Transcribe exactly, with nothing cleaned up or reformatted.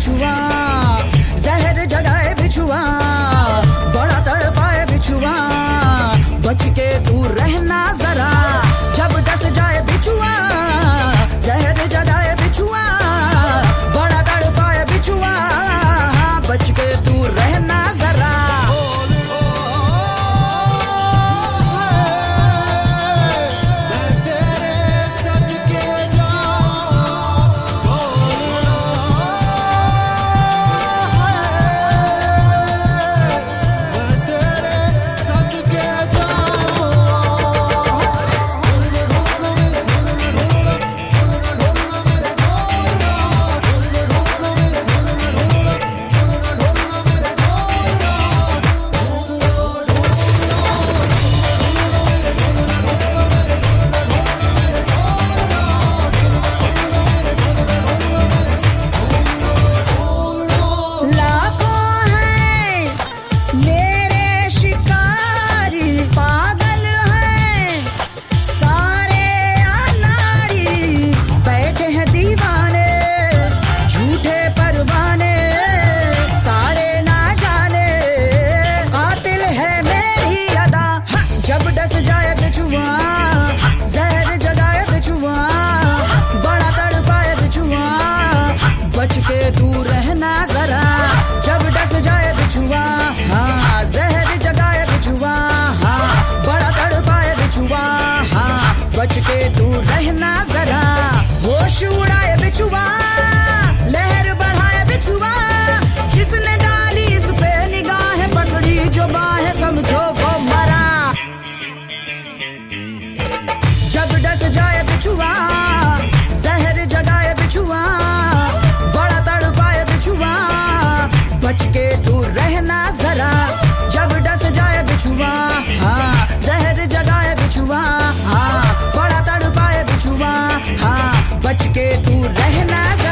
बिछुआ, जहर जगाए बिछुआ, बड़ा तड़पाए बिछुआ, बच के दूर रहना जरा, जब डस जाए बिछुआ, जहर जगाए बिछुआ, बड़ा तड़पाए बिछुआ, बच के दूर रहना जरा। बच के दूर रहना जरा, जब डस जाए बिछुआ, हाँ जहर जगाए बिछुआ, हाँ बड़ा तड़पाए बिछुआ, हाँ बच के दूर रहना जरा, होश उड़ाए बिछुआ, लहर बढ़ाए बिछुआ, जिसने डाली इस पे निगाह पकड़ी जो बाहें समझो वो मरा। जब डस जाए बिछुआ, जहर जगाए बिछुआ, बच के दूर रहना जरा, जब डस जाए बिछुआ, हाँ जहर जगाए बिछुआ, हाँ बड़ा तड़पाए बिछुआ, हाँ बच के दूर रहना जरा।